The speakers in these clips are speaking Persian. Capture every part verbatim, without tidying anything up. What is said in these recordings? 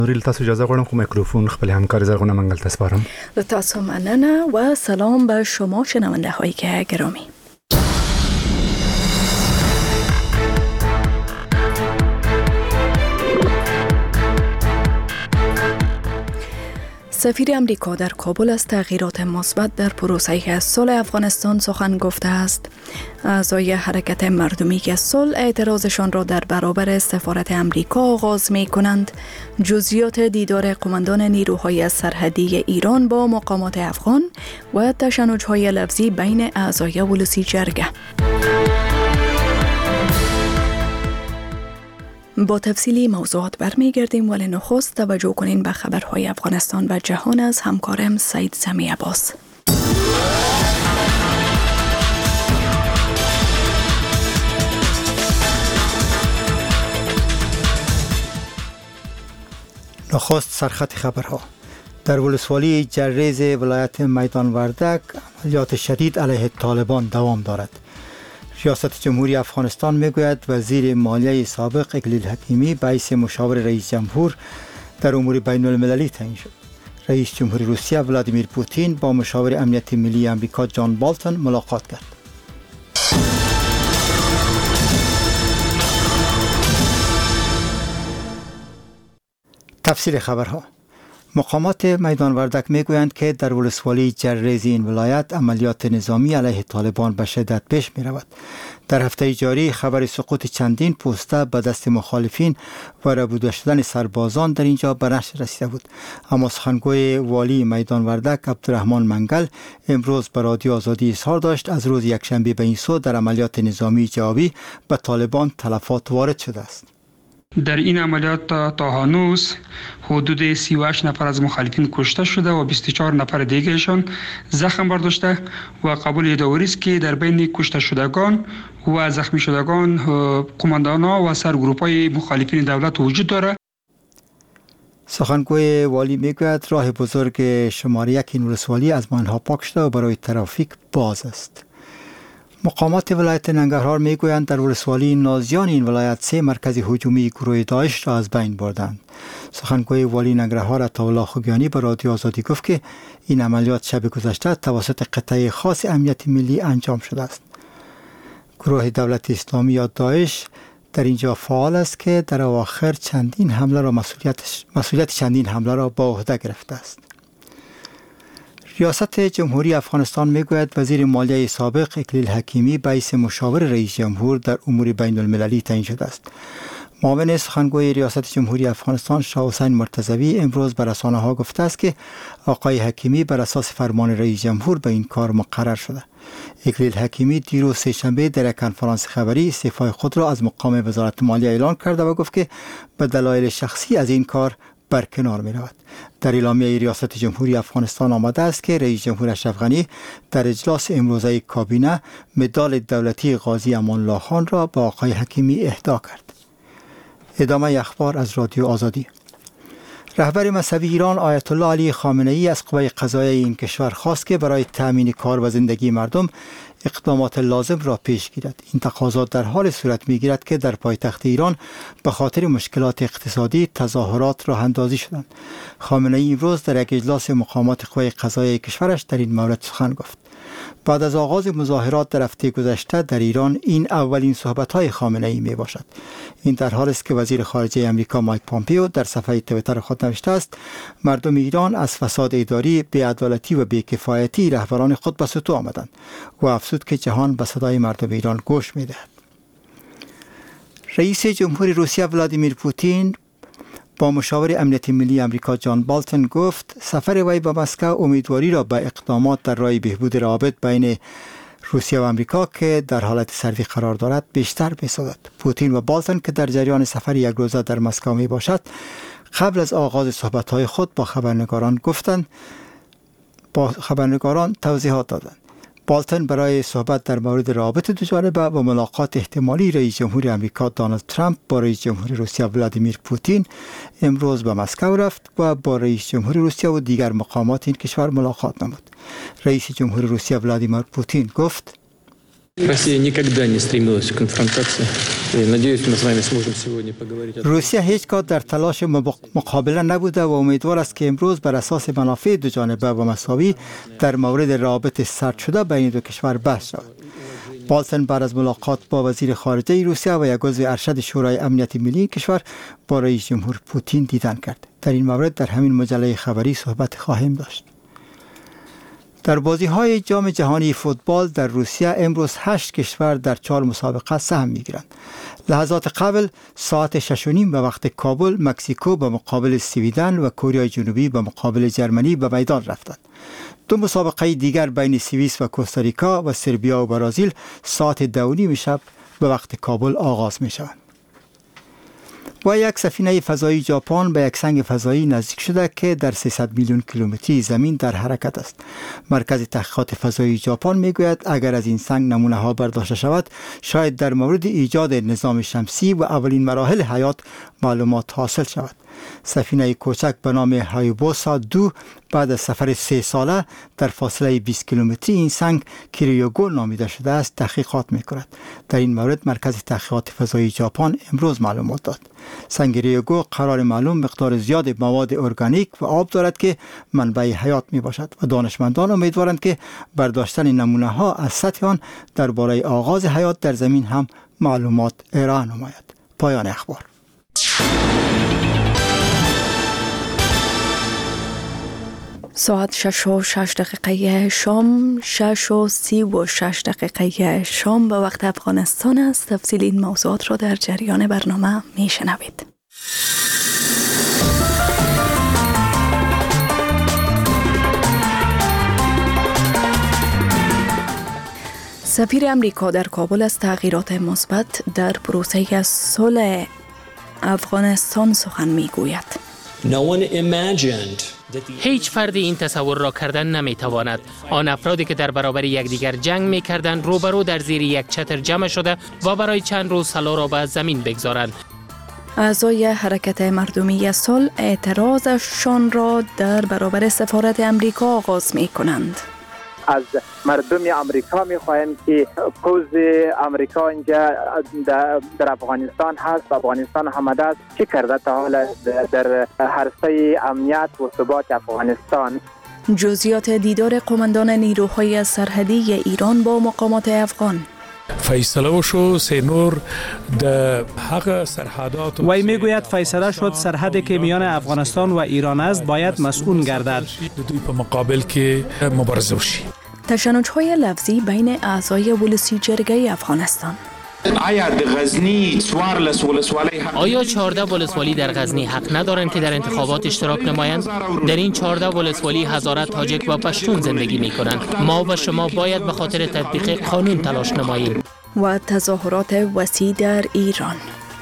نوریل تاسو اجازه غواړم خو میکروفون خپل همکار زرغونه منګل ته سپارم. تاسو مننه و سلام به شما شنونده هایی که گرامی. سفیر امریکا در کابل از تغییرات مثبت در پروسه صلح افغانستان سخن گفته است. اعضای حرکت مردمی که صلح اعتراضشان را در برابر سفارت امریکا آغاز می کنند، جزئیات دیدار قماندان نیروهای سرحدی ایران با مقامات افغان و تشنج‌های لفظی بین اعضای ولسی جرگه. با تفصیلی موضوعات برمیگردیم، ولی نخست توجه کنین به خبرهای افغانستان و جهان از همکارم سید سمی عباس. نخست سرخط خبرها. در ولسوالی جرریز ولایت میدان وردک عملیات شدید علیه طالبان دوام دارد. ریاست جمهوری افغانستان میگوید وزیر مالیه سابق اقلیل حکیمی به حیث مشاور رئیس جمهور در امور بین المللی تعیین شد. رئیس جمهور روسیه ولادیمیر پوتین با مشاور امنیت ملی آمریکا جان بالتون ملاقات کرد. تفصیل خبرها. مقامات میدان وردک میگویند که در ولسوالی جرریز این ولایت عملیات نظامی علیه طالبان به شدت پیش می رود. در هفته جاری خبر سقوط چندین پوسته به دست مخالفین و ربوده شدن سربازان در اینجا به نشر رسیده بود. اما سخنگوی والی میدان وردک عبدالرحمن منگل امروز به رادیو آزادی اظهار داشت از روز یکشنبه به این سو در عملیات نظامی جوابی به طالبان تلفات وارد شده است. در این عملیات تا هنوز حدود سی و هشت نفر از مخالفین کشته شده و بیست و چهار نفر دیگرشان زخم برداشته و قبول یادآوری است که در بین کشته شدگان و زخمی شدگان قماندان‌ها و سرگروپ‌های مخالفین دولت وجود دارد. سخنگوی والی میگوید راه بزرگ شماره یک این ولسوالی از ماینها پاک شده و برای ترافیک باز است. مقامات ولایت ننگرهار میگویند در ولسوالی نازیان این ولایت سه مرکز هجومی گروه داعش را از بین بردند. سخنگوی والی ننگرهار عطاالله خوگیانی به رادیو آزادی گفت که این عملیات شب گذشته توسط قطعه خاص امنیت ملی انجام شده است. گروه دولت اسلامی یا داعش در اینجا فعال است که در اواخر چندین حمله را مسئولیت مسئولیت چندین حمله را به عهده گرفته است. ریاست جمهوری افغانستان میگوید وزیر مالیه سابق اقلیل حکیمی به حیث مشاور رئیس جمهور در امور بین المللی تعیین شده است. معاون سخنگوی ریاست جمهوری افغانستان شاه حسین مرتضوی امروز به رسانه‌ها گفته است که آقای حکیمی بر اساس فرمان رئیس جمهور به این کار مقرر شده. اقلیل حکیمی دیروز سه‌شنبه در یک کنفرانس خبری استعفای خود را از مقام وزارت مالیه اعلان کرده و گفت که به دلایل شخصی از این کار برکنار می رود. در اعلامیه ریاست جمهوری افغانستان آمده است که رئیس جمهور اشرف غنی در اجلاس امروزه کابینه مدال دولتی غازی امان الله خان را به آقای حکیمی اهدا کرد. ادامه اخبار از رادیو آزادی. رهبر مذهبی ایران آیت الله علی خامنه ای از قوه قضاییه این کشور خواست که برای تأمین کار و زندگی مردم اقدامات لازم را پیش گیرد. این تقاضا در حال صورت می‌گیرد که در پایتخت ایران به خاطر مشکلات اقتصادی تظاهرات راه اندازی شدند. خامنه ای امروز در یک اجلاس مقامات قوه قضاییه کشورش در این مورد سخن گفت. بعد از آغاز مظاهرات در هفته گذشته در ایران این اولین صحبت‌های خامنه ای می باشد. این در حالی است که وزیر خارجه امریکا مایک پامپئو در صفحه توییتر خود نوشته است مردم ایران از فساد اداری، بی‌عدالتی و بی‌کفایتی رهبران خود به سطوح آمدند و افزود که جهان به صدای مردم ایران گوش می‌دهد. رئیس جمهور روسیه ولادیمیر پوتین با مشاور امنیت ملی آمریکا جان بالتون گفت سفر وی به مسکو امیدواری را به اقدامات در راه بهبود روابط بین روسیه و آمریکا که در حالت سردی قرار دارد بیشتر می‌سازد. پوتین و بالتون که در جریان سفر یک روزه در مسکو می باشد قبل از آغاز صحبت‌های خود با خبرنگاران گفتند با خبرنگاران توضیحات دادند. بالتون برای صحبت در مورد روابط دو جانبه و ملاقات احتمالی رئیس جمهور آمریکا دونالد ترامپ با رئیس جمهور روسیه ولادیمیر پوتین امروز به مسکو رفت و با رئیس جمهور روسیه و دیگر مقامات این کشور ملاقات نمود. رئیس جمهور روسیه ولادیمیر پوتین گفت روسیه هیچگاه در تلاش مقابله نبوده و امیدوار است که امروز بر اساس منافع دو جانبه و مساوی در مورد روابط سرد شده بین دو کشور بحث شود. بالتن بعد از ملاقات با وزیر خارجه روسیه و یک عضو ارشد شورای امنیت ملی کشور با رئیس جمهور پوتین دیدن کرد. در این مورد در همین مجله خبری صحبت خواهیم داشت. در بازی‌های جام جهانی فوتبال در روسیه امروز هشت کشور در چهار مسابقه سهم می‌گیرند. لحظات قبل ساعت شش و نیم به وقت کابل مکزیکو به مقابل سویدن و کره جنوبی به مقابل جرمنی به میدان رفتند. دو مسابقه دیگر بین سوئیس و کوستاریکا و سربیا و برزیل ساعت دو و نیم شب به وقت کابل آغاز می‌شوند. و یک سفینه فضایی ژاپن به یک سنگ فضایی نزدیک شده که در سیصد میلیون کیلومتری زمین در حرکت است. مرکز تحقیقات فضایی ژاپن میگوید اگر از این سنگ نمونه ها برداشته شود شاید در مورد ایجاد نظام شمسی و اولین مراحل حیات معلومات حاصل شود. سفینه کوچک به نام هایوبوسا دو بعد از سفر سه ساله در فاصله بیست کیلومتری این سنگ که ریوگو نامیده شده است تحقیقات میکند. در این مورد مرکز تحقیقات فضایی ژاپن امروز معلومات داد. سنگ ریوگو قرار معلوم مقدار زیاد مواد ارگانیک و آب دارد که منبع حیات می باشد و دانشمندان امیدوارند که برداشتن نمونه ها از سطح آن درباره آغاز حیات در زمین هم معلومات ارائه نماید. پایان اخبار. ساعت شش و شش دقیقه شام، شش و سی و شش دقیقه شام به وقت افغانستان است. تفصیل این موضوعات را در جریان برنامه می شنوید. سفیر امریکا در کابل از تغییرات مثبت در پروسه صلح افغانستان سخن می گوید. هیچ فردی این تصور را کردن نمیتواند. آن افرادی که در برابر یکدیگر جنگ میکردند روبرو در زیر یک چتر جمع شده و برای چند روز صلح را به زمین بگذارند. اعضای حرکت مردمی صلح اعتراضشان را در برابر سفارت امریکا آغاز می کنند. از مردم امریکا می‌خواهیم که پوز امریکا اینجا در افغانستان هست و افغانستان آمده است چه کرده تا حالا در عرصه امنیت و ثبات افغانستان. جزئیات دیدار قماندان نیروهای سرحدی ایران با مقامات افغان. فیصله وشو سینور د حق سرحدات وی میگوید فیصله شد سرحدی که میان افغانستان و ایران است باید مسئول گردد. دوی په مقابل کې مبارزه وشي. تشنج‌های لفظی بین اعضای ولسی جرگه افغانستان. آیا در غزنی چهارده ولسوالی آیا چهارده ولسوالی در غزنی حق ندارند که در انتخابات اشتراک نمایند؟ در این چهارده ولسوالی هزارت تاجیک و پشتون زندگی می کنند. ما و شما باید به خاطر تطبیق قانون تلاش نماییم. و تظاهرات وسیع در ایران.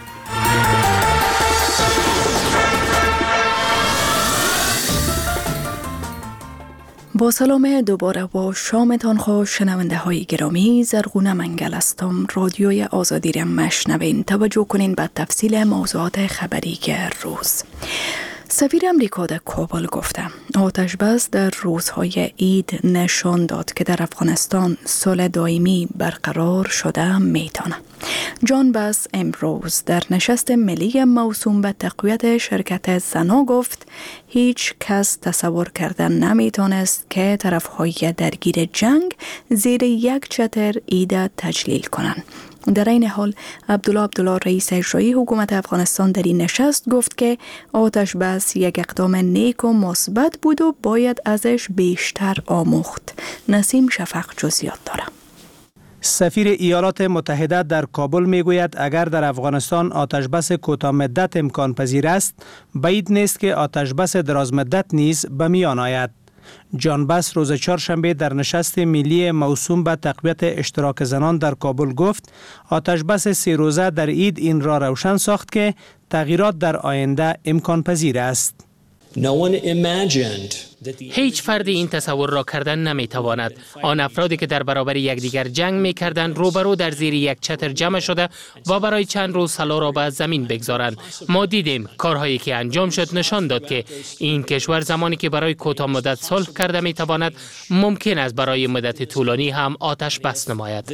با سلام دوباره با شامتان خوش شنونده های گرامی. زرغونه منگل هستم. رادیوی آزادی را مشنوین. توجه کنین به تفصیل موضوعات خبری روز. سفیر امریکا در کابل گفته آتش بس در روزهای عید نشان داد که در افغانستان صلح دائمی برقرار شده میتونه. جان بس امروز در نشست ملی موسوم به تقویت شرکت زنا گفت هیچ کس تصور کردن نمیتونست که طرفهای درگیر جنگ زیر یک چتر عید تجلیل کنند. در این حال عبدالله عبدالله رئیس اجرایی حکومت افغانستان در این نشست گفت که آتش بس یک اقدام نیک و مثبت بود و باید ازش بیشتر آموخت. نسیم شفق جزئیات داره. سفیر ایالات متحده در کابل میگوید اگر در افغانستان آتش بس کوتاه مدت امکان پذیر است، بعید نیست که آتش بس دراز مدت نیز به میان آید. جان بس روز چهارشنبه در نشست ملی موسوم به تقویت اشتراک زنان در کابل گفت آتش بس سه روزه در عید این را روشن ساخت که تغییرات در آینده امکان پذیر است. هیچ فردی این تصور را کردن نمیتواند. آن افرادی که در برابر یکدیگر جنگ میکردند روبرو در زیر یک چتر جمع شده و برای چند روز سلا را به زمین بگذارند. ما دیدیم کارهایی که انجام شد نشان داد که این کشور زمانی که برای کوتاه مدت صلح کرده میتواند، ممکن است برای مدت طولانی هم آتش بس نماید.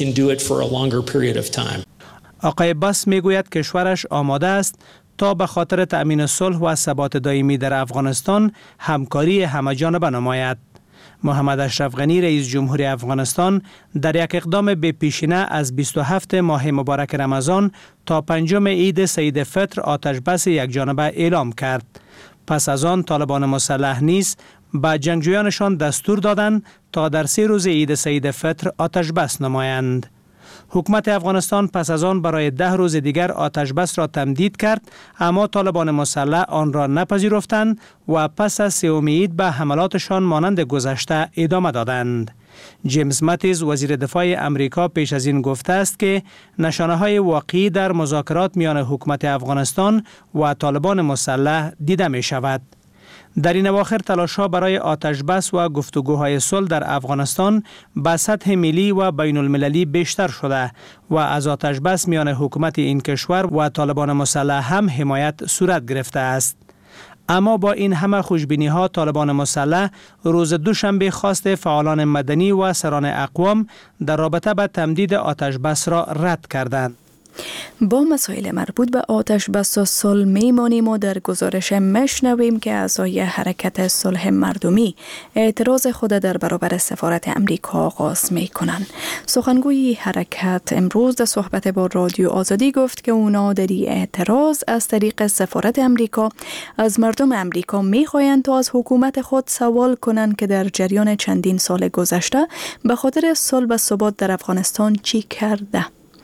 آقای باس میگوید کشورش آماده است تا به خاطر تأمین صلح و ثبات دائمی در افغانستان همکاری همه‌جانبه نماید. محمد اشرف غنی رئیس جمهوری افغانستان در یک اقدام به پیشینه از بیست و هفتم ماه مبارک رمضان تا پنجم عید سید فطر آتش بس یک جانبه اعلام کرد. پس از آن طالبان مسلح نیز به جنگجویانشان دستور دادند تا در سه روز عید سید فطر آتش بس نمایند. حکومت افغانستان پس از آن برای ده روز دیگر آتش بس را تمدید کرد، اما طالبان مسلح آن را نپذیرفتند و پس از سوم عید به حملاتشان مانند گذشته ادامه دادند. جیمز ماتیز وزیر دفاع امریکا پیش از این گفته است که نشانه‌های واقعی در مذاکرات میان حکومت افغانستان و طالبان مسلح دیده می شود. در این اواخر تلاش‌ها برای آتش بس و گفتگوهای صلح در افغانستان به سطح ملی و بین المللی بیشتر شده و از آتش بس میان حکومت این کشور و طالبان مسلح هم حمایت صورت گرفته است. اما با این همه خوشبینی‌ها طالبان مسلح روز دوشنبه خواست فعالان مدنی و سران اقوام در رابطه با تمدید آتش بس را رد کردند. با مسائل مربوط به آتش بس و صلح میمانیم و در گزارش مشنویم که اعضای حرکت صلح مردمی اعتراض خود در برابر سفارت امریکا آغاز می کنند. سخنگوی حرکت امروز در صحبت با رادیو آزادی گفت که اونا در این اعتراض از طریق سفارت امریکا از مردم امریکا می خواهند تا از حکومت خود سوال کنند که در جریان چندین سال گذشته به خاطر صلح و ثبات در افغانستان چی کرده.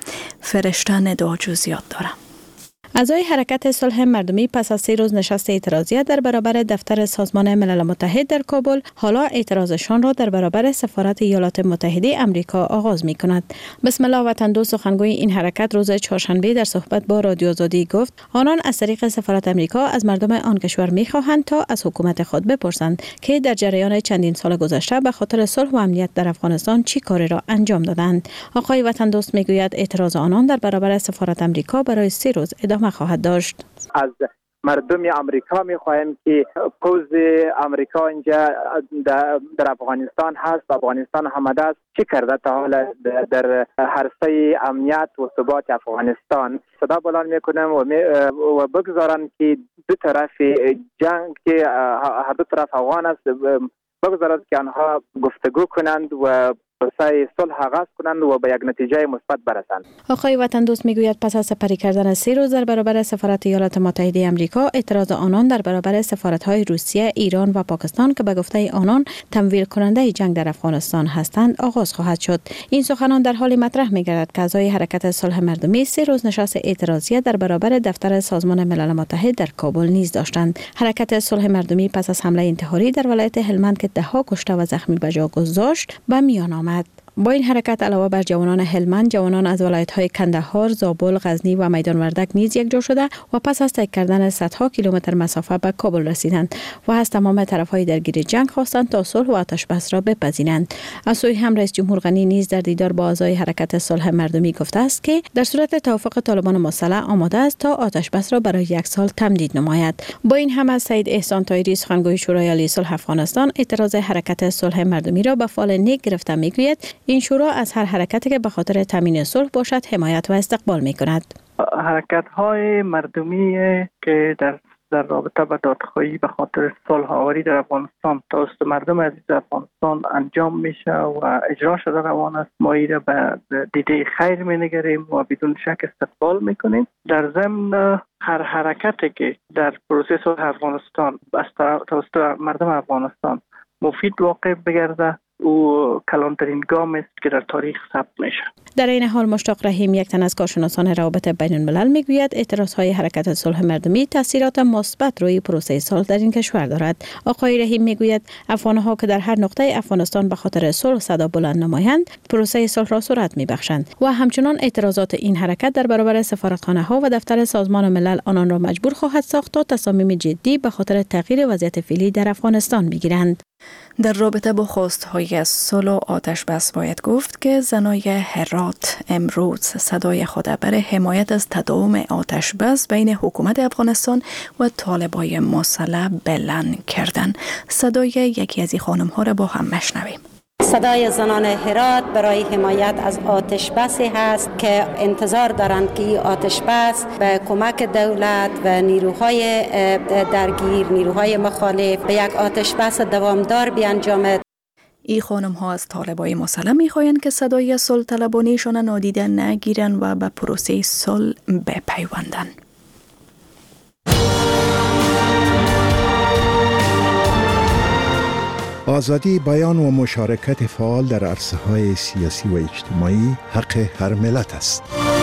فرشته ندا جزئیات دارم. اعضای حرکت صلح مردمی پس از سه روز نشست اعتراضیت در برابر دفتر سازمان ملل متحد در کابل، حالا اعتراضشان را در برابر سفارت ایالات متحده امریکا آغاز می کند. بسم الله وطن دوست سخنگوی این حرکت روز چهارشنبه در صحبت با رادیو آزادی گفت آنان از طریق سفارت امریکا از مردم آن کشور می خواهند تا از حکومت خود بپرسند که در جریان چندین سال گذشته به خاطر صلح و امنیت در افغانستان چی کاری را انجام دادند. آقای وطن دوست می گوید اعتراض آنان در برابر سفارت امریکا برای سه روز ادامه خواهد داشت. از مردم امریکا میخواهیم که پوز امریکا اینجا در افغانستان هست و افغانستان آماده است چی کرده تا حالا در عرصه امنیت و ثبات افغانستان صدا بلند میکنم و, می و بگذارن که دو طرف جنگ که هر دو طرف افغان است بگذارد که آنها گفتگو کنند و پروسه صلح آغاز کنند و به یک نتیجه مثبت برسند. آقای وطن دوست میگوید پس از سپری کردن سه روز در برابر سفارت ایالات متحده امریکا، اعتراض آنان در برابر سفارت‌های روسیه، ایران و پاکستان که به گفته آنان تمویل کننده جنگ در افغانستان هستند آغاز خواهد شد. این سخنان در حال مطرح می‌گردد که اعضای حرکت صلح مردمی سه روز نشست اعتراضی در برابر دفتر سازمان ملل متحد در کابل نیز داشتند. حرکت صلح مردمی پس از حمله انتحاری در ولایت هلمند که ده‌ها کشته و زخمی به جا گذاشت به میان آمد. با این حرکت علاوه بر جوانان هلمند، جوانان از ولایت‌های کندهار، زابل، غزنی و میدان وردک نیز یک جا شده و پس از طی کردن صدها کیلومتر مسافت به کابل رسیدند و از تمام طرف‌های درگیر جنگ خواستند تا صلح و آتش بس را بپذیرند. از سوی هم رئیس جمهور غنی نیز در دیدار با اعضای حرکت صلح مردمی گفته است که در صورت توافق طالبان مسلح آماده است تا آتش بس را برای یک سال تمدید نماید. با این هم از سید احسان طاهری سخنگوی شورای عالی صلح افغانستان اعتراض حرکت صلح مردمی را به فال نیک گرفته می‌گوید این شورا از هر حرکتی که به خاطر تامین صلح باشد حمایت و استقبال می کند. حرکت‌های مردمی که در در رابطه با دادخواهی به خاطر صلح آوری در افغانستان توسط مردم عزیز افغانستان انجام میشه و اجرا شده روان است، ما این را به دیده خیر می‌نگریم و بدون شک استقبال میکنیم. در ضمن هر حرکتی که در پروسه صلح افغانستان توسط مردم افغانستان مفید واقع بگرده او کلانترین گام است که در تاریخ ثبت میشه. در این حال مشتاق رحیم، یک تن از کارشناسان روابط بین الملل، میگوید اعتراضهای حرکت صلح مردمی تاثیرات مثبت روی پروسه صلح در این کشور دارد. آقای رحیم میگوید افغانها که در هر نقطه افغانستان به خاطر صلح صدا بلند نمایند، پروسه صلح را سرعت میبخشند و همچنان اعتراضات این حرکت در برابر سفارتخانه ها و دفتر سازمان ملل آنان را مجبور خواهد ساخت تا تصامیم جدی به خاطر تغییر وضعیت فعلی در افغانستان بگیرند. در رابطه با خواست‌های صلح و آتش بس باید گفت که زنای هرات امروز صدای خود برای حمایت از تداوم آتش بس بین حکومت افغانستان و طالبای مسلح بلند کردند. صدای یکی از این خانم‌ها را با هم مشنویم. صدای زنان هرات برای حمایت از آتش بسی هست که انتظار دارند که این آتش بس به کمک دولت و نیروهای درگیر، نیروهای مخالف به یک آتش بس دوامدار بیانجامد. این خانم ها از طالبای مسلح میخواهند که صدای صلح طلبانیشان نادیده نگیرند و به پروسه صلح بپیوندند. آزادی بیان و مشارکت فعال در عرصه‌های سیاسی و اجتماعی حق هر ملت است.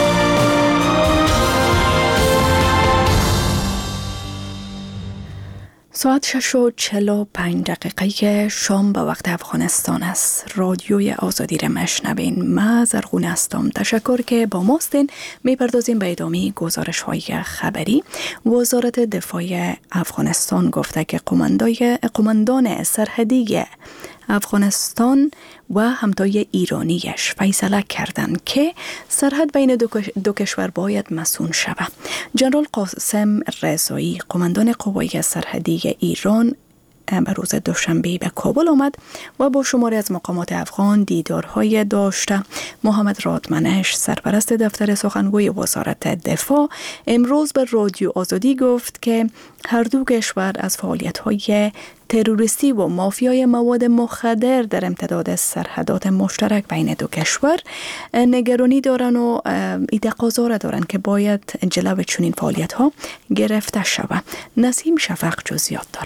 ساعت شش و چهل و پنج دقیقه شام به وقت افغانستان است. رادیوی آزادی را مشنوین. من زرغون هستم. تشکر که با ما هستین. میپردازیم به ادامه گزارش های خبری. وزارت دفاع افغانستان گفته که قماندان سرحدی افغانستان و همتای ایرانیش فیصله کردند که سرحد بین دو, دو کشور باید مسون شود. جنرال قاسم رضایی، قماندان قوای سرحدی ایران، به روز دوشنبه به کابل آمد و با شماری از مقامات افغان دیدارهای داشته. محمد رادمنش، سرپرست دفتر سخنگوی وزارت دفاع، امروز به رادیو آزادی گفت که هر دو کشور از فعالیت‌های تروریستی و مافیای مواد مخدر در امتداد سرحدات مشترک بین دو کشور نگرانی دارن و تقاضا را دارن که باید جلو چنین فعالیت‌ها گرفته شود. نسیم شفق جزئیات داره.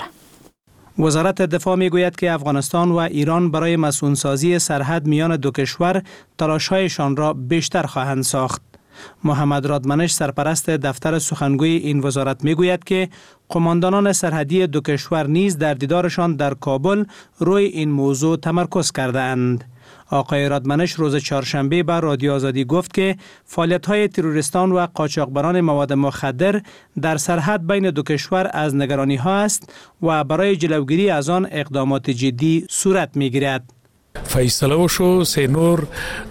وزارت دفاع میگوید که افغانستان و ایران برای مسئولسازی سرحد میان دو کشور تلاش‌هایشان را بیشتر خواهند ساخت. محمد رادمنش، سرپرست دفتر سخنگوی این وزارت میگوید که قماندانان سرحدی دو کشور نیز در دیدارشان در کابل روی این موضوع تمرکز کردند. آقای رادمنش روز چهارشنبه به رادیو آزادی گفت که فعالیت‌های تروریستان و قاچاقبران مواد مخدر در سرحد بین دو کشور از نگرانی‌ها است و برای جلوگیری از آن اقدامات جدی صورت می‌گیرد. فیصله وشو سینور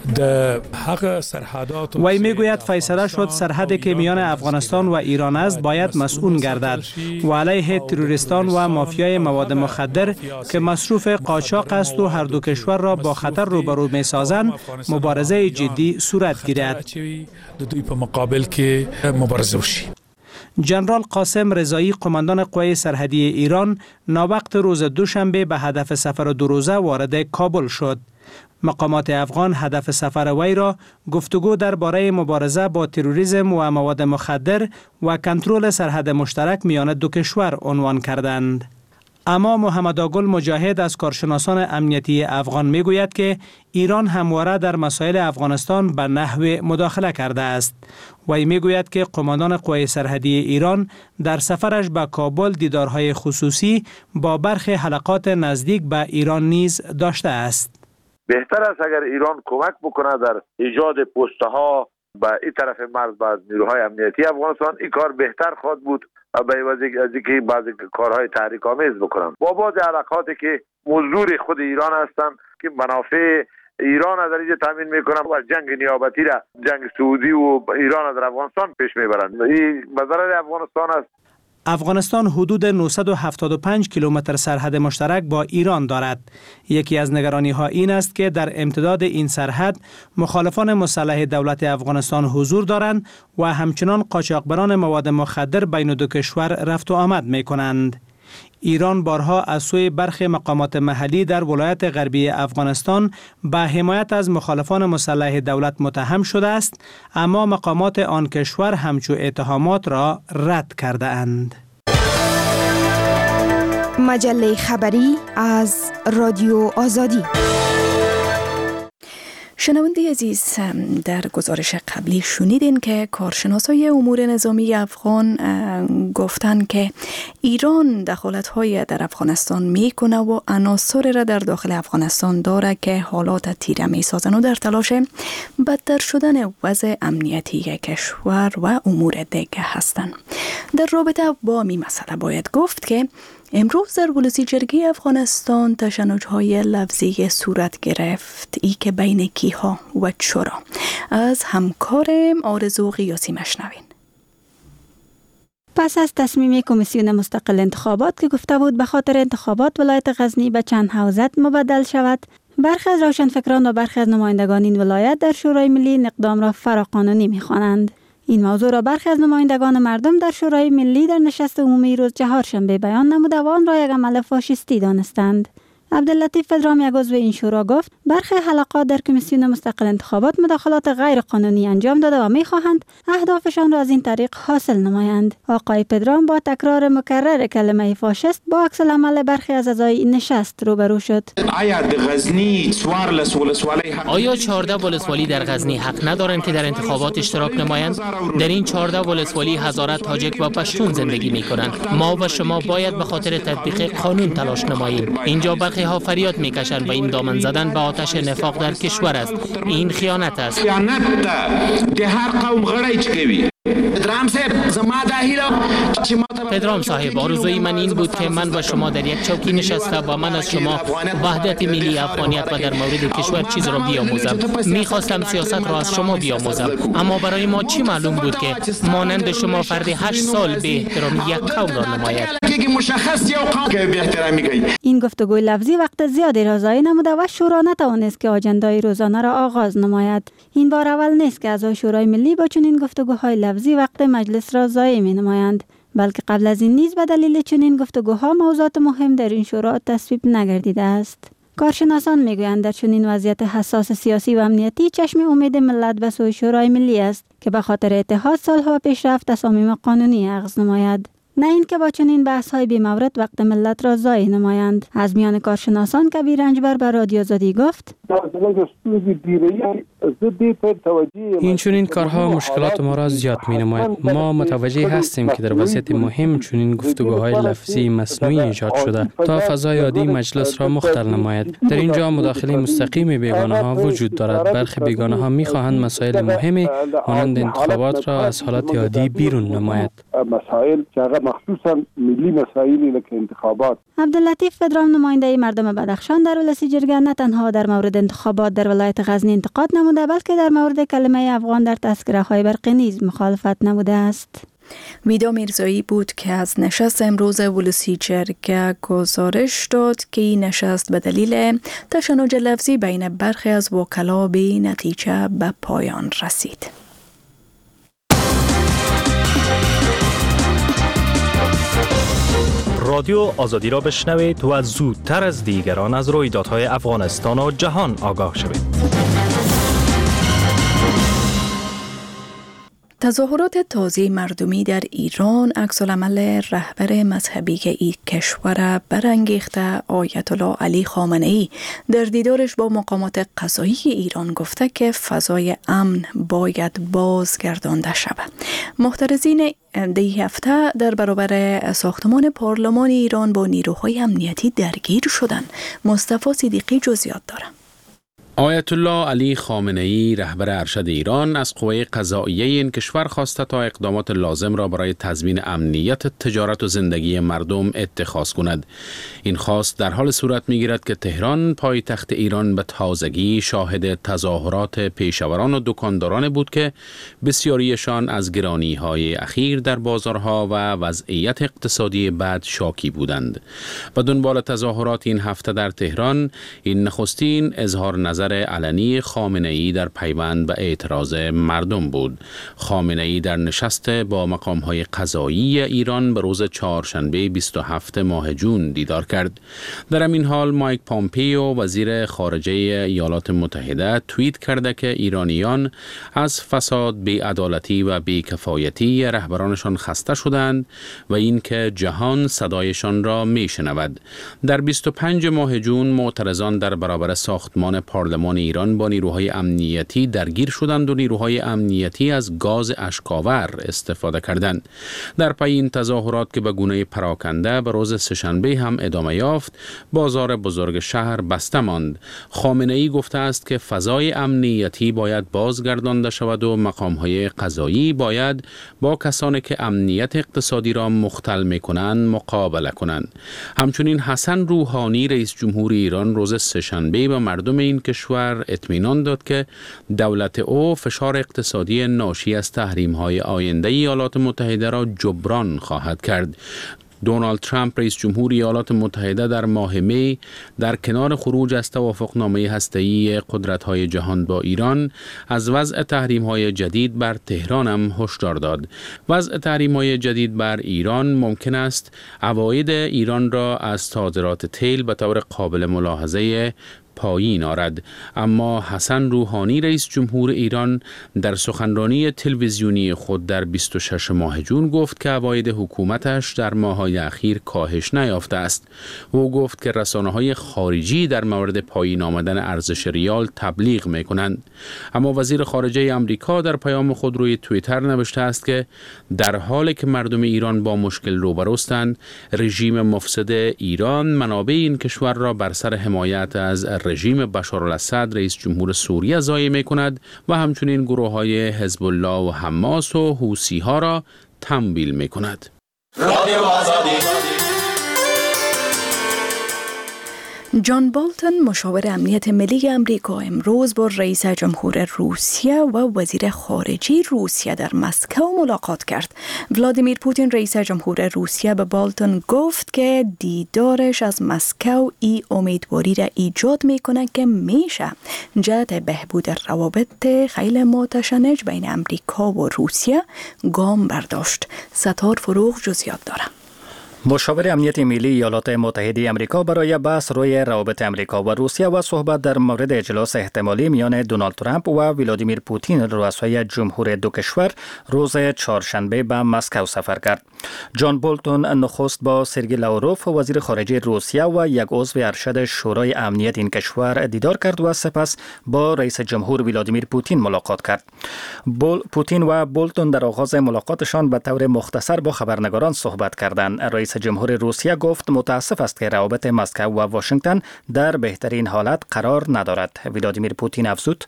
د حق سرحدات وی میگوید فیصله شد سرحدی که میان افغانستان و ایران است باید مسئول گردد و علیه تروریستان و مافیای مواد مخدر که مصروف قاچاق است و هر دو کشور را با خطر روبرو میسازند مبارزه جدی صورت گیرد. دوی په مقابل کې مبارزه وشي. جنرال قاسم رضایی، قماندان قوای سرحدی ایران، ناوقت روز دوشنبه به هدف سفر دو روزه وارد کابل شد. مقامات افغان هدف سفر وی را گفتگو درباره مبارزه با تروریسم و مواد مخدر و کنترل سرحد مشترک میان دو کشور عنوان کردند. اما محمد آگل مجاهد از کارشناسان امنیتی افغان میگوید که ایران همواره در مسائل افغانستان به نحو مداخله کرده است. وی میگوید که قماندان قوای سرحدی ایران در سفرش به کابل دیدارهای خصوصی با برخی حلقات نزدیک به ایران نیز داشته است. بهتر است اگر ایران کمک بکنه در ایجاد پست‌ها به این طرف مرز با نیروهای امنیتی افغانستان. این کار بهتر خواهد بود به عوض از اینکه بعضی کارهای تحریک آمیز بکنن. با بعض حلقاتی که مزدور خود ایران هستند که منافع ایران از اینجا تامین میکنن و جنگ نیابتی را جنگ سعودی و ایران در افغانستان پیش میبرند. این به ضرر افغانستان است. افغانستان حدود نهصد و هفتاد و پنج کیلومتر سرحد مشترک با ایران دارد. یکی از نگرانی‌ها این است که در امتداد این سرحد مخالفان مسلح دولت افغانستان حضور دارند و همچنان قاچاقبران مواد مخدر بین دو کشور رفت و آمد می‌کنند. ایران بارها از سوی برخی مقامات محلی در ولایت غربی افغانستان به حمایت از مخالفان مسلح دولت متهم شده است، اما مقامات آن کشور همچو اتهامات را رد کرده اند. مجله خبری از رادیو آزادی. شنونده عزیز، در گزارش قبلی شنیدین که کارشناسای امور نظامی افغان گفتن که ایران دخالت‌های در افغانستان میکنه و عناصر را در داخل افغانستان داره که حالات تیره میسازن و در تلاش بدتر شدن وضع امنیتی کشور و امور دیگه هستند. در رابطه با این مسئله باید گفت که امروز در ولسی جرگه افغانستان تشنج‌های لفظی صورت گرفت، ای که بین کیها و چرا. از همکارم آرزو قیاسی مشنوین. پس از تصمیم کمیسیون مستقل انتخابات که گفته بود به خاطر انتخابات ولایت غزنی به چند حوزه مبدل شود، برخی از روشنفکران و برخی از نمایندگان این ولایت در شورای ملی این اقدام را فراقانونی می‌خوانند. این موضوع را برخی از نمایندگان مردم در شورای ملی در نشست عمومی روز چهارشنبه بیان نموده و آن را یک عمل فاشیستی دانستند. عبداللطیف پدرام، یک عضو این شورا، گفت برخی حلقات در کمیسیون مستقل انتخابات مداخلات غیر قانونی انجام داده و می‌خواهند اهدافشان را از این طریق حاصل نمایند. آقای پدرام با تکرار مکرر کلمه فاشیست با عکس العمل برخی از اعضای این نشست روبرو شد. آیا چهارده ولسوالی در غزنی حق ندارند که در انتخابات اشتراک نمایند؟ در این چهارده ولسوالی هزارت تاجک و پشتون زندگی می‌کنند. ما و شما باید به خاطر تطبیق قانون تلاش نماییم. اینجا برخی ها فریاد میکشند و این دامن زدن به آتش نفاق در کشور است. این خیانت است. خیانت ده هر قوم غړی چکوي. پدرام صاحب زما دا هیله پدرام صاحب، آرزوی من این بود که من و شما در یک چوکی نشسته و من از شما وحدت ملی افغانیت و در مورد کشور چیز را بیاموزم. میخواستم سیاست را از شما بیاموزم، اما برای ما چی معلوم بود که مانند شما فرد هشت سال به احترام یک قوم را نماید. این گفتگوی لفظی وقت زیادی را ضایع نموده و شورا نتوانست که آجندای روزانه را آغاز نماید. این بار اول نیست که اعضای شورای ملی با چنین گفتگوهای لفظی وقت مجلس را ضایع می نمایند، بلکه قبل از این نیز به دلیل چنین گفتگوها موضوعات مهم در این شورا تصویب نگردیده است. کارشناسان میگویند در چنین وضعیت حساس سیاسی و امنیتی چشم امید ملت به سوی شورای ملی است که به خاطر اتحاد، صلح و پیشرفت تصامیم قانونی اخذ نماید، نه اینکه با چنین بحث‌های بی‌مورد وقت ملت را ضایع نمایند. از میان کارشناسان کبیر رنجبر به رادیو آزادی گفت: این چنین کارها مشکلات ما را زیاد می‌نماید. ما متوجه هستیم که در وضعیت مهم چنین گفتگوهای لفظی مصنوعی ایجاد شده تا فضای عادی مجلس را مختل نماید. در اینجا مداخله مستقیم بیگانه‌ها وجود دارد. برخی بیگانه‌ها می‌خواهند مسائل مهم مانند انتخابات را از حالت عادی بیرون نماید. مسائل مخصوصا ملی مسائلی لکه انتخابات. عبداللطیف پدرام، نماینده مردم بدخشان در ولسی جرگه، نه تنها در مورد انتخابات در ولایت غزنی انتقاد نموده بلکه در مورد کلمه افغان در تذکره‌های برقی نیز مخالفت نموده است. ویدا میرزایی بود که از نشست امروز ولسی جرگه گزارش داد که این نشست به دلیل تشنج لفظی بین برخی از وکلا به نتیجه به پایان رسید. رادیو آزادی را بشنوید و زودتر از دیگران از رویدادهای افغانستان و جهان آگاه شوید. تظاهرات تازه مردمی در ایران عکس‌العمل رهبر مذهبی این کشور برانگیخته. آیت الله علی خامنه‌ای در دیدارش با مقامات قضایی ایران گفته که فضای امن باید بازگردانده شود. محترضین دی هفته در برابر ساختمان پارلمان ایران با نیروهای امنیتی درگیر شدند. مصطفی صدیقی جزئیات دارد. آیت الله علی خامنه‌ای رهبر ارشد ایران از قوه قضاییه این کشور خواسته تا اقدامات لازم را برای تضمین امنیت تجارت و زندگی مردم اتخاذ کند. این خواست در حال صورت می‌گیرد که تهران پایتخت ایران به تازگی شاهد تظاهرات پیشوران و دکانداران بود که بسیاریشان از گرانی‌های اخیر در بازارها و وضعیت اقتصادی بد شاکی بودند. به دنبال تظاهرات این هفته در تهران، این نخستین اظهار نظر علنی خامنه‌ای در پیوند به اعتراض مردم بود. خامنه‌ای در نشست با مقام‌های قضایی ایران به روز چهارشنبه بیست و هفتم ماه جون دیدار کرد. در همین حال مایک پامپیو وزیر خارجه ایالات متحده توییت کرده که ایرانیان از فساد، بی‌عدالتی و بی‌کفایتی رهبرانشان خسته شدند و اینکه جهان صدایشان را میشنود. در بیست و پنجم ماه جون معترضان در برابر ساختمان پارلمان پارلمان ایران با نیروهای امنیتی درگیر شدند و نیروهای امنیتی از گاز اشک‌آور استفاده کردند. در پی این تظاهرات که به گونه پراکنده به روز سه‌شنبه هم ادامه یافت، بازار بزرگ شهر بسته ماند. خامنه‌ای گفته است که فضای امنیتی باید بازگردانده شود و مقام‌های قضایی باید با کسانی که امنیت اقتصادی را مختل می‌کنند مقابله کنند. همچنین حسن روحانی رئیس جمهور ایران روز سه‌شنبه به مردم این کشور اطمینان داد که دولت او فشار اقتصادی ناشی از تحریم‌های آینده ایالات متحده را جبران خواهد کرد. دونالد ترامپ رئیس جمهور ایالات متحده در ماه می در کنار خروج از توافقنامه هسته‌ای قدرت‌های جهان با ایران از وضع تحریم‌های جدید بر تهران هم هشدار داد. وضع تحریم‌های جدید بر ایران ممکن است عواید ایران را از صادرات تیل به طور قابل ملاحظه پایین آرد، اما حسن روحانی رئیس جمهور ایران در سخنرانی تلویزیونی خود در بیست و شش ماه جون گفت که عواید حکومتش در ماه‌های اخیر کاهش نیافته است. او گفت که رسانه‌های خارجی در مورد پایین آمدن ارزش ریال تبلیغ می‌کنند، اما وزیر خارجه آمریکا در پیام خود روی توییتر نوشته است که در حالی که مردم ایران با مشکل روبروستند، رژیم مفسد ایران منابع این کشور را بر سر حمایت از رژیم بشارالاسد رئیس جمهور سوریه ضایع می‌کند و همچنین گروه‌های حزب الله و حماس و حوثی‌ها را تمویل می‌کند. جان بولتون مشاور امنیت ملی امریکا امروز با رئیس جمهور روسیه و وزیر خارجه روسیه در مسکو ملاقات کرد. ولادیمیر پوتین رئیس جمهور روسیه به بولتون گفت که دیدارش از مسکو ای امیدواری را ایجاد میکنه که میشه جهت بهبود روابط خیلی متشنج بین امریکا و روسیه گام برداشت. ستار فروغ جزئیات داره. مشاور امنیت ملی ایالات متحده آمریکا برای بحث روی روابط امریکا و روسیه و صحبت در مورد اجلاس احتمالی میان دونالد ترامپ و ولادیمیر پوتین رؤسای جمهور دو کشور روز چهارشنبه به مسکو سفر کرد. جان بولتون نخست با سرگئی لاوروف وزیر خارجه روسیه و یک عضو ارشد شورای امنیت این کشور دیدار کرد و سپس با رئیس جمهور ولادیمیر پوتین ملاقات کرد. بول پوتین و بولتون در آغاز ملاقاتشان به طور مختصر با خبرنگاران صحبت کردند. رئیس جمهور روسیه گفت متاسف است که روابط مسکو و واشنگتن در بهترین حالت قرار ندارد. ولادیمیر پوتین افزود: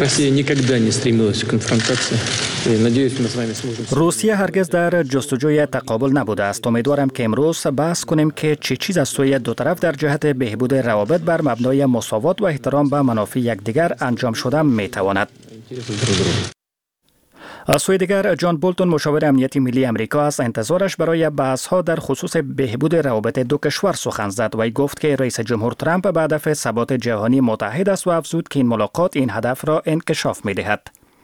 روسیه هرگز در جستجوی تقابل نبوده است. امیدوارم که امروز بحث کنیم که چه چیز از سوی دو طرف در جهت بهبود روابط بر مبنای مساوات و احترام به منافع یکدیگر انجام شده میتواند. از سوی دیگر جان بولتون مشاور امنیت ملی امریکا از انتظارش برای بحث‌ها در خصوص بهبود روابط دو کشور سخن زد و گفت که رئیس جمهور ترامپ به هدف ثبات جهانی متحد است و افزود که این ملاقات این هدف را انکشاف می‌دهد.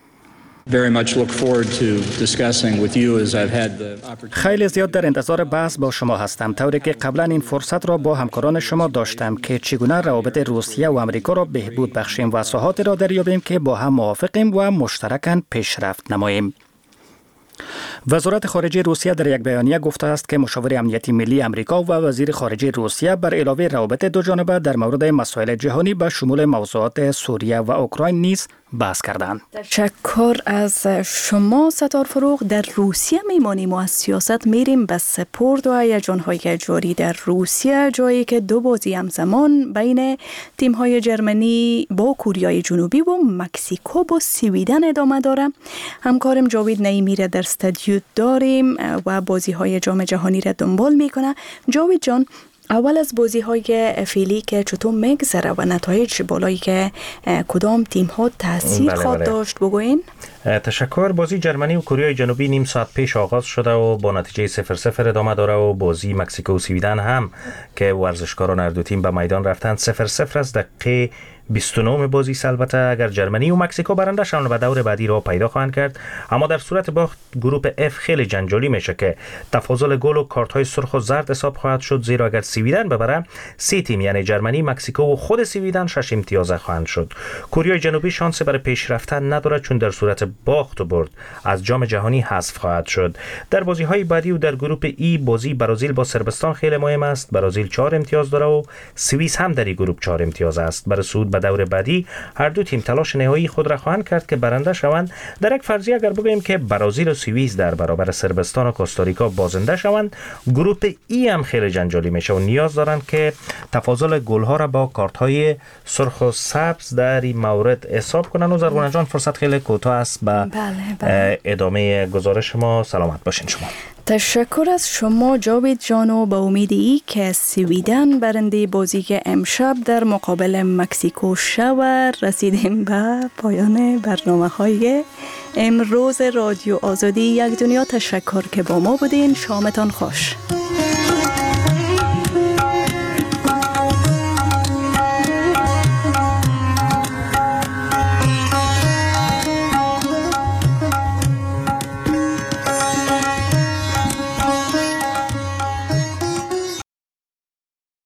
خیلی زیاد در انتظار بحث با شما هستم، طوری که قبلا این فرصت را با همکاران شما داشتم که چگونه روابط روسیه و آمریکا را بهبود بخشیم و ساحاتی را دریابیم که با هم موافقیم و مشترکاً پیشرفت نماییم. وزارت خارجه روسیه در یک بیانیه گفته است که مشاور امنیتی ملی امریکا و وزیر خارجه روسیه بر علاوه روابط دو جانبه در مورد مسائل جهانی به شمول موضوعات سوریه و اوکراین نیز بحث کردند. تشکر از شما ستار فروغ. در روسیه میمانیم و از سیاست میریم به سپورت و هیجان‌های جاری در روسیه، جایی که دو بازی همزمان بین تیم‌های جرمنی با کره جنوبی و مکزیکو با سویدن ادامه داره. همکارم جاوید نعیمی را در استودیو داریم و بازی‌های جام جهانی را دنبال میکنه. جاوید جان، اول از بازی‌های فعلی که چطور میگذره و نتایج بالایی که کدام تیم‌ها تاثیر بله خواهد بله. داشت بگوین؟ تشکر. بازی جرمنی و کره جنوبی نیم ساعت پیش آغاز شده و با نتیجه صفر صفر ادامه داره و بازی مکزیکو و سویدن هم که ورزشکاران هر دو تیم به میدان رفتند صفر صفر از دقیقه بیست و نه بازی. البته اگر جرمنی و مکزیکو برنده شوند به دور بعدی را پیدا خواهند کرد، اما در صورت باخت گروه اف خیلی جنجالی میشه که تفاضل گل و کارت های سرخ و زرد حساب خواهد شد، زیرا اگر سویدن ببره سه تیم یعنی جرمنی، مکزیکو و خود سویدن شش امتیازه خواهند شد. کره جنوبی شانس برای پیش رفتن نداره چون در صورت باخت و برد از جام جهانی حذف خواهد شد. در بازی های بعدی و در گروه ای بازی برزیل با صربستان خیلی مهم است. برزیل چهار امتیاز داره و سوئیس هم در این گروه چهار امتیاز است. برای صعود به دور بعدی هر دو تیم تلاش نهایی خود را خواهند کرد که برنده شوند. در یک فرضیه اگر بگوییم که برزیل و سوئیس در برابر صربستان و کوستاریکا بازنده شوند، گروپ ای هم خیلی جنجالی میشه و نیاز دارند که تفاضل گل‌ها را با کارت‌های سرخ و سبز در این مورد حساب کنند. و زربانه جان فرصت خیلی کوتاه است به بله بله. ادامه گزارش ما. سلامت باشین شما. تشکر از شما جاوید جان و به امید ای که سویدن برنده بازی امشب در مقابل مکزیکو شود. رسیدیم به پایان برنامه های امروز رادیو آزادی یک دنیا. تشکر که با ما بودین. شامتان خوش.